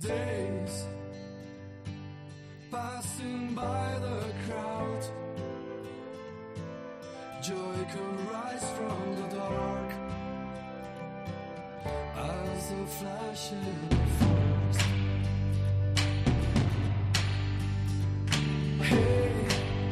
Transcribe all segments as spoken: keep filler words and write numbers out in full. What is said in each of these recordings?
Days passing by the crowd, joy can rise from the dark as the flashing falls. Hey,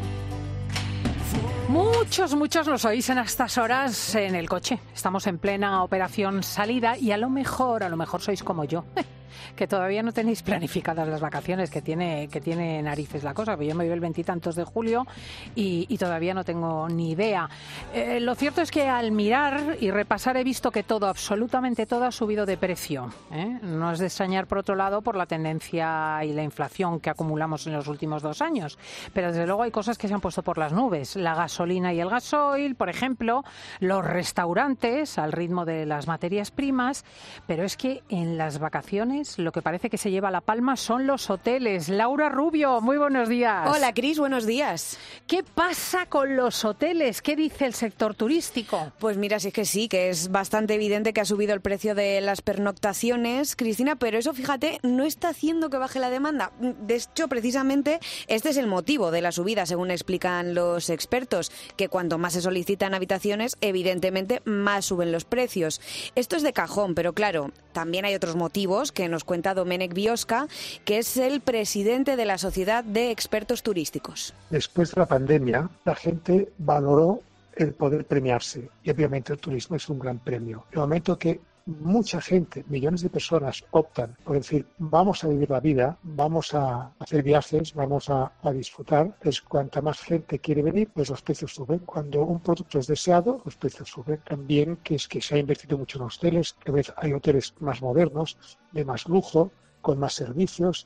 Muchos, muchos nos oís en estas horas en el coche. Estamos en plena operación salida y a lo mejor, a lo mejor sois como yo, que todavía no tenéis planificadas las vacaciones, que tiene, que tiene narices la cosa, porque yo me voy el veintitantos de julio y, y todavía no tengo ni idea. Eh, lo cierto es que al mirar y repasar he visto que todo, absolutamente todo, ha subido de precio, ¿eh? No es de extrañar, por otro lado, por la tendencia y la inflación que acumulamos en los últimos dos años. Pero desde luego hay cosas que se han puesto por las nubes. La gasolina y el gasoil, por ejemplo, los restaurantes al ritmo de las materias primas. Pero es que en las vacaciones lo que parece que se lleva la palma son los hoteles. Laura Rubio, muy buenos días. Hola, Cris, buenos días. ¿Qué pasa con los hoteles? ¿Qué dice el sector turístico? Pues mira, sí es que sí, que es bastante evidente que ha subido el precio de las pernoctaciones, Cristina, pero eso, fíjate, no está haciendo que baje la demanda. De hecho, precisamente, este es el motivo de la subida, según explican los expertos, que cuanto más se solicitan habitaciones, evidentemente, más suben los precios. Esto es de cajón, pero claro, también hay otros motivos que nos cuenta Domènec Biosca, que es el presidente de la Sociedad de Expertos Turísticos. Después de la pandemia, la gente valoró el poder premiarse y obviamente el turismo es un gran premio. El momento que mucha gente, millones de personas optan por decir vamos a vivir la vida, vamos a hacer viajes, vamos a, a disfrutar, es cuanta más gente quiere venir, pues los precios suben. Cuando un producto es deseado, los precios suben. También que es que se ha invertido mucho en hoteles, que a veces hay hoteles más modernos, de más lujo, con más servicios.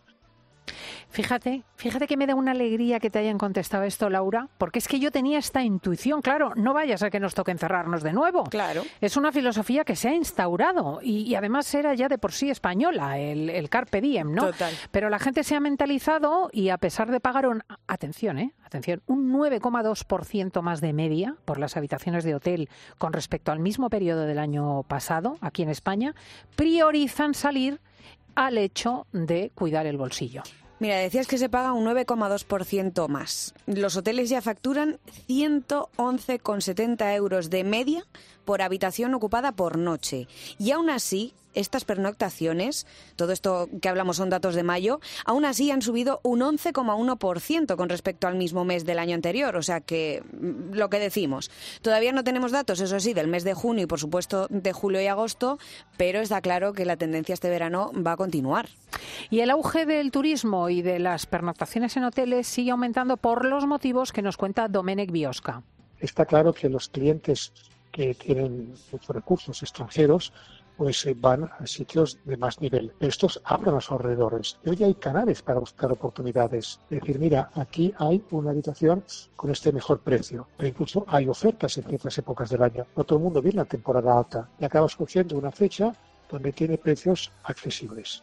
Fíjate, fíjate que me da una alegría que te hayan contestado esto, Laura, porque es que yo tenía esta intuición, claro, no vaya a ser que nos toque encerrarnos de nuevo. Claro. Es una filosofía que se ha instaurado y, y además era ya de por sí española, el, el carpe diem, ¿no? Total. Pero la gente se ha mentalizado y a pesar de pagar un, atención, ¿eh? Atención, un nueve coma dos por ciento más de media por las habitaciones de hotel con respecto al mismo periodo del año pasado, aquí en España, priorizan salir al hecho de cuidar el bolsillo. Mira, decías que se paga un nueve coma dos por ciento más. Los hoteles ya facturan ciento once coma setenta euros de media por habitación ocupada por noche. Y aún así, estas pernoctaciones, todo esto que hablamos son datos de mayo, aún así han subido un once coma uno por ciento con respecto al mismo mes del año anterior. O sea que, lo que decimos, todavía no tenemos datos, eso sí, del mes de junio y por supuesto de julio y agosto, pero está claro que la tendencia este verano va a continuar. Y el auge del turismo y de las pernoctaciones en hoteles sigue aumentando por los motivos que nos cuenta Domènec Biosca. Está claro que los clientes que tienen muchos recursos extranjeros pues eh, van a sitios de más nivel. Estos abren a los alrededores. Y hoy hay canales para buscar oportunidades. Es decir, mira, aquí hay una habitación con este mejor precio. Pero incluso hay ofertas en ciertas épocas del año. No todo el mundo viene a temporada alta. Y acabas cogiendo una fecha donde tiene precios accesibles.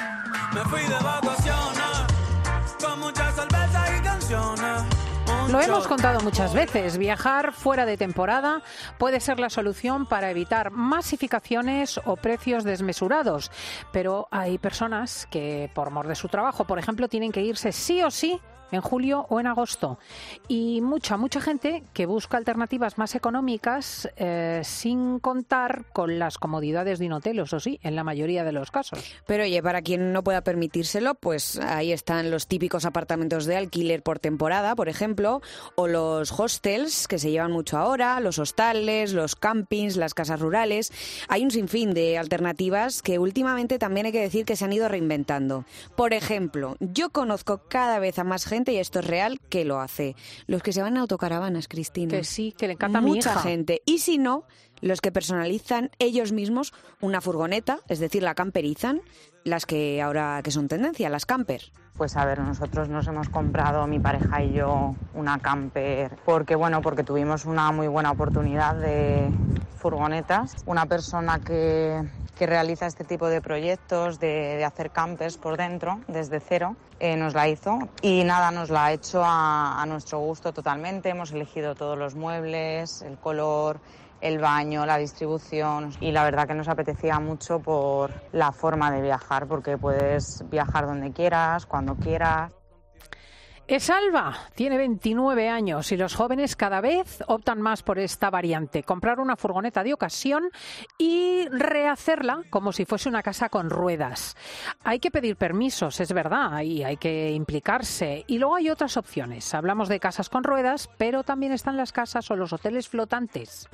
me fui de vacaciones con mucha cerveza y canciones. Lo hemos contado muchas veces, viajar fuera de temporada puede ser la solución para evitar masificaciones o precios desmesurados, pero hay personas que por mor de su trabajo, por ejemplo, tienen que irse sí o sí en julio o en agosto. Y mucha, mucha gente que busca alternativas más económicas eh, sin contar con las comodidades de un hotel, eso sí, en la mayoría de los casos. Pero oye, para quien no pueda permitírselo, pues ahí están los típicos apartamentos de alquiler por temporada, por ejemplo, o los hostels, que se llevan mucho ahora, los hostales, los campings, las casas rurales. Hay un sinfín de alternativas que últimamente también hay que decir que se han ido reinventando. Por ejemplo, yo conozco cada vez a más gente, y esto es real, que lo hace. Los que se van a autocaravanas, Cristina. Que sí, que le encanta a mi Mucha hija. gente. Y si no, los que personalizan ellos mismos una furgoneta, es decir, la camperizan, las que ahora que son tendencia, las camper. Pues a ver, nosotros nos hemos comprado, mi pareja y yo, una camper porque, bueno, porque tuvimos una muy buena oportunidad de furgonetas. Una persona que, que realiza este tipo de proyectos, de, de hacer campers por dentro, desde cero, eh, nos la hizo. Y nada, nos la ha hecho a, a nuestro gusto totalmente. Hemos elegido todos los muebles, el color, el baño, la distribución, y la verdad que nos apetecía mucho por la forma de viajar, porque puedes viajar donde quieras, cuando quieras. Es Alba, tiene veintinueve años y los jóvenes cada vez optan más por esta variante, comprar una furgoneta de ocasión y rehacerla como si fuese una casa con ruedas. Hay que pedir permisos, es verdad, y hay que implicarse. Y luego hay otras opciones. Hablamos de casas con ruedas, pero también están las casas o los hoteles flotantes.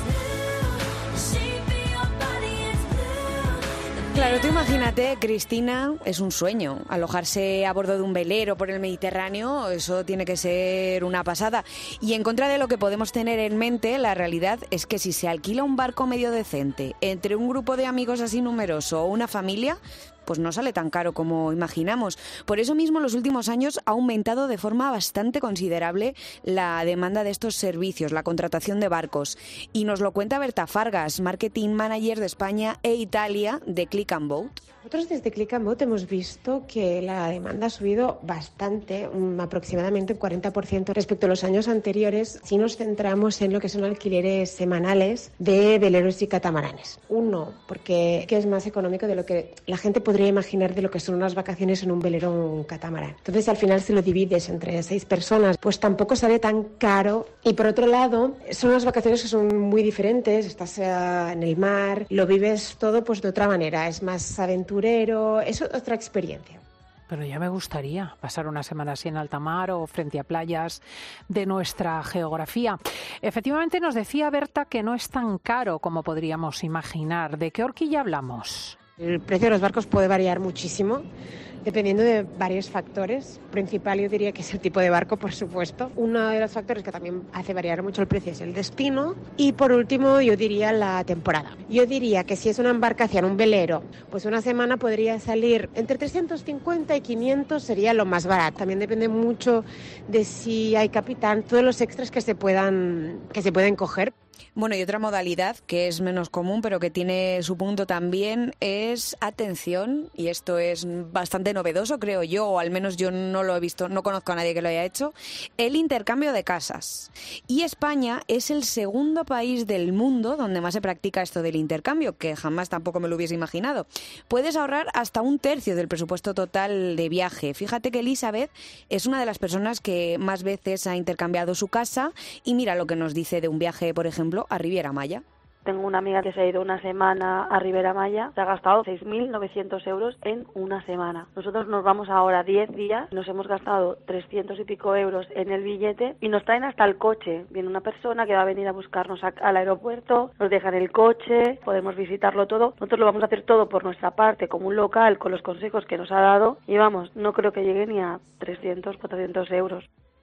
Claro, tú imagínate, Cristina, es un sueño. Alojarse a bordo de un velero por el Mediterráneo, eso tiene que ser una pasada. Y en contra de lo que podemos tener en mente, la realidad es que si se alquila un barco medio decente entre un grupo de amigos así numeroso o una familia, pues no sale tan caro como imaginamos. Por eso mismo, en los últimos años ha aumentado de forma bastante considerable la demanda de estos servicios, la contratación de barcos. Y nos lo cuenta Berta Fargas, Marketing Manager de España e Italia de Click and Boat. Nosotros desde Click and Boat hemos visto que la demanda ha subido bastante, um, aproximadamente un cuarenta por ciento respecto a los años anteriores, si nos centramos en lo que son alquileres semanales de veleros y catamaranes. Uno, porque es más económico de lo que la gente podría imaginar de lo que son unas vacaciones en un velero o un catamarán. Entonces, al final, si lo divides entre seis personas, pues tampoco sale tan caro. Y por otro lado, son unas vacaciones que son muy diferentes, estás en el mar, lo vives todo pues de otra manera, es más aventura. Es otra experiencia. Pero ya me gustaría pasar una semana así en alta mar o frente a playas de nuestra geografía. Efectivamente, nos decía Berta que no es tan caro como podríamos imaginar. ¿De qué horquilla hablamos? El precio de los barcos puede variar muchísimo, dependiendo de varios factores. Principal, yo diría que es el tipo de barco, por supuesto. Uno de los factores que también hace variar mucho el precio es el destino. Y por último, yo diría la temporada. Yo diría que si es una embarcación, un velero, pues una semana podría salir entre trescientos cincuenta y quinientos, sería lo más barato. También depende mucho de si hay capitán, todos los extras que se puedan, que se pueden coger. Bueno, y otra modalidad que es menos común, pero que tiene su punto también, es atención, y esto es bastante novedoso, creo yo, o al menos yo no lo he visto, no conozco a nadie que lo haya hecho, el intercambio de casas. Y España es el segundo país del mundo donde más se practica esto del intercambio, que jamás tampoco me lo hubiese imaginado. Puedes ahorrar hasta un tercio del presupuesto total de viaje. Fíjate que Elizabeth es una de las personas que más veces ha intercambiado su casa, y mira lo que nos dice de un viaje, por ejemplo, a Riviera Maya. Tengo una amiga que se ha ido una semana a Riviera Maya, se ha gastado seis mil novecientos euros en una semana. Nosotros nos vamos ahora diez días, nos hemos gastado trescientos y pico euros en el billete y nos traen hasta el coche. Viene una persona que va a venir a buscarnos a, al aeropuerto, nos dejan el coche, podemos visitarlo todo. Nosotros lo vamos a hacer todo por nuestra parte, como un local, con los consejos que nos ha dado, y vamos, no creo que llegue ni a trescientos, cuatrocientos euros.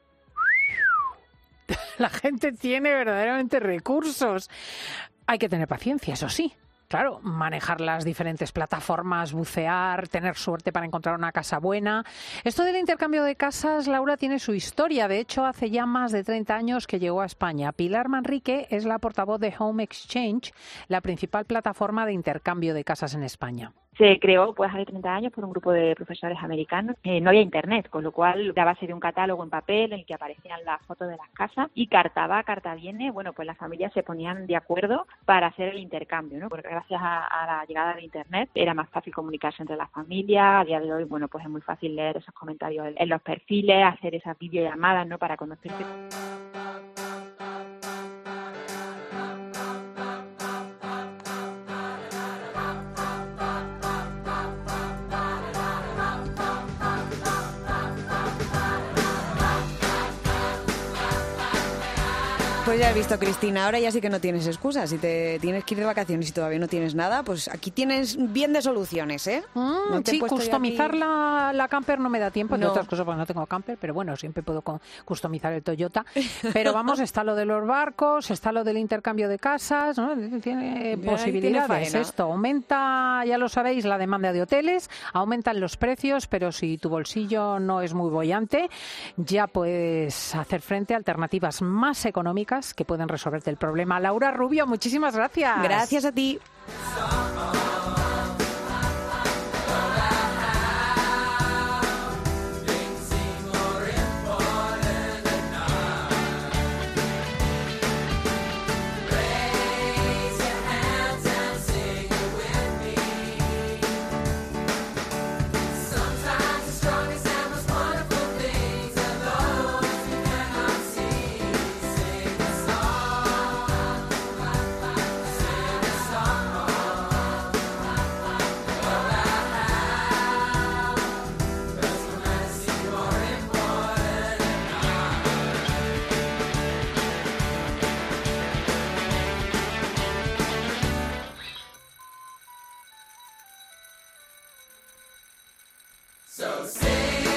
La gente tiene verdaderamente recursos. Hay que tener paciencia, eso sí. Claro, manejar las diferentes plataformas, bucear, tener suerte para encontrar una casa buena. Esto del intercambio de casas, Laura, tiene su historia. De hecho, hace ya más de treinta años que llegó a España. Pilar Manrique es la portavoz de Home Exchange, la principal plataforma de intercambio de casas en España. Se creó pues hace treinta años por un grupo de profesores americanos. Eh, no había internet, con lo cual, a base de un catálogo en papel en el que aparecían las fotos de las casas y carta va, carta viene, bueno, pues las familias se ponían de acuerdo para hacer el intercambio, ¿no? Porque gracias a, a la llegada de internet era más fácil comunicarse entre las familias. A día de hoy, bueno, pues es muy fácil leer esos comentarios en, en los perfiles, hacer esas videollamadas, ¿no? Para conocerse. Pues ya has visto, Cristina, ahora ya sí que no tienes excusas. Si te tienes que ir de vacaciones y todavía no tienes nada, pues aquí tienes bien de soluciones, ¿eh? Mm, ¿No te sí, he puesto customizar aquí? la, la camper no me da tiempo, entre No. otras cosas porque no tengo camper, pero bueno, siempre puedo con- customizar el Toyota. Pero vamos, está lo de los barcos, está lo del intercambio de casas, ¿no? Tiene ahí posibilidades tiene faena. esto. Aumenta, ya lo sabéis, la demanda de hoteles, aumentan los precios, pero si tu bolsillo no es muy boyante, ya puedes hacer frente a alternativas más económicas que pueden resolverte el problema. Laura Rubio, muchísimas gracias. Gracias a ti. So sing